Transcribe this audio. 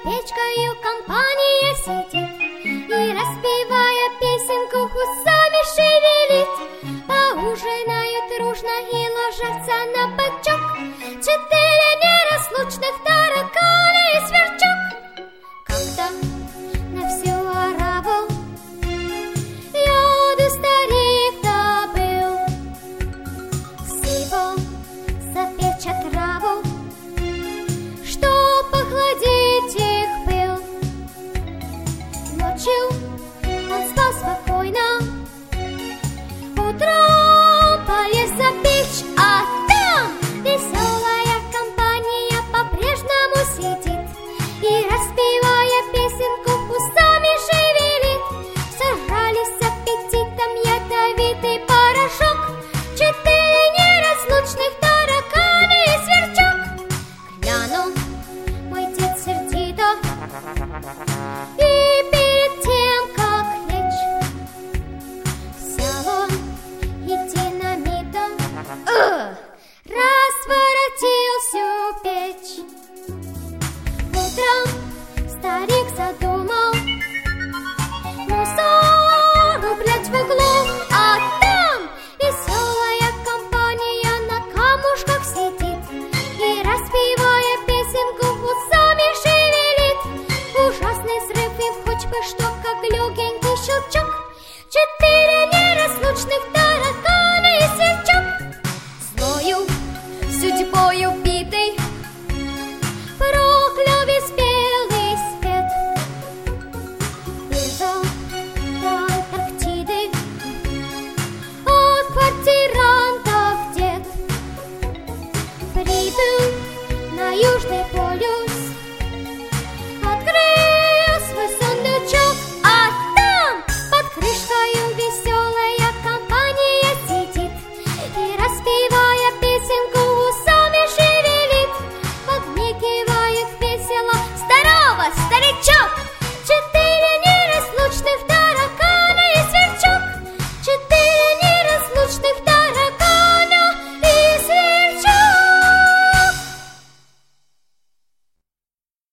печкою компания сидит и, распевая песенку, усами шевелит. Поужинают дружно и ложатся на бочок 4 неразлучных таракана и сверчок. Когда на всю ораву яду старик добыл, сиво запечь отраву, что похладить их пыл. Ночью он спал спокойно, утром полез за печь, а там веселая компания по-прежнему сидит и, распевая песенку, усами шевелит. Сожрали с аппетитом ядовитый порошок 4 неразлучных таракана и сверчок. Глянул мой дед сердито, и перед тем, как лечь, взял он и динамитом разворотил всю печь. Утром старик задумался,